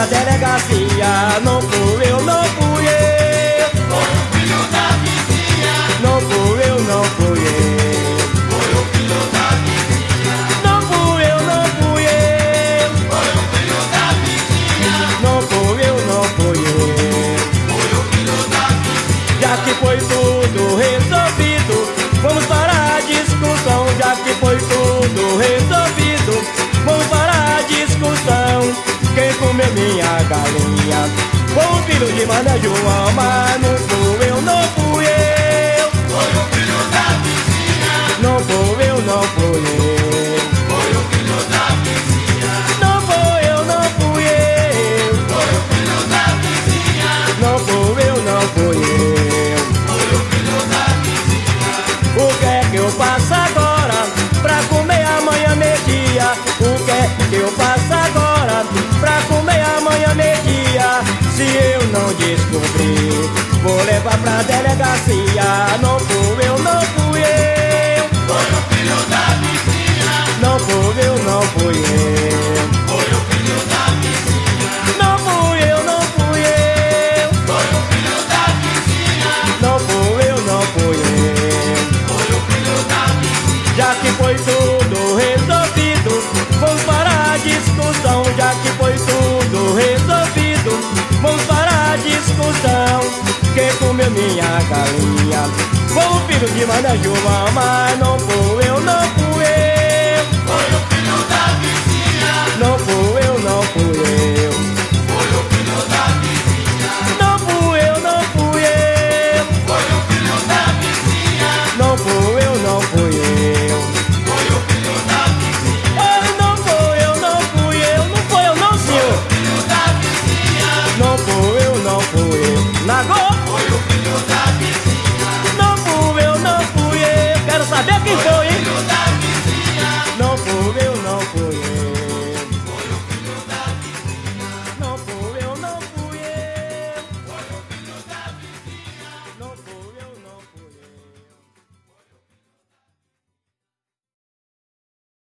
pra delegacia. Não fui eu, não fui eu. Foi o filho da vizinha. Não fui eu, não fui eu. Foi o filho da vizinha. Não fui eu, não fui eu. Foi o filho da vizinha. Não fui eu, não fui eu. Foi o filho da vizinha. Já que foi tudo resolvido, vamos parar a discussão. Já que foi tudo resolvido, vamos parar a discussão. Quem comeu minha galinha foi o filho de Mané João, mas não fui eu, não fui eu. Foi o filho da vizinha. Não fui eu, não fui eu. Foi o filho da vizinha. Não fui eu, não fui eu. Foi o filho da vizinha. Não fui eu, não fui eu. Foi o filho da vizinha. O que é que eu faço agora pra comer amanhã meio-dia? O que é que eu faço agora pra comer amanhã meio-dia? Se eu não descobrir, vou levar pra delegacia. Não fui eu, não fui eu. Foi o filho da vizinha. Não fui eu, não fui eu. Foi o filho da vizinha. Não fui eu, não fui eu. Foi o filho da vizinha. Não fui eu, não fui eu. Foi o filho da vizinha. Já que foi tudo resolvido, vamos parar a discussão. Já que foi tudo resolvido, vamos parar a discussão. Quem comeu minha galinha foi o filho de Mané João, mas não fui eu, não fui eu. Foi o filho da vizinha. Não fui eu, não fui eu. Foi o filho da vizinha. Não fui eu, não fui eu. Foi o filho da vizinha. Não fui eu, não fui eu. Foi o filho da vizinha. Ai, não fui eu, não fui eu. Não foi eu, não, senhor. Filho da vizinha. Não fui eu, não fui eu. Nagô? Foi o filho da vizinha. Não fui eu, não fui eu. Quero saber quem foi.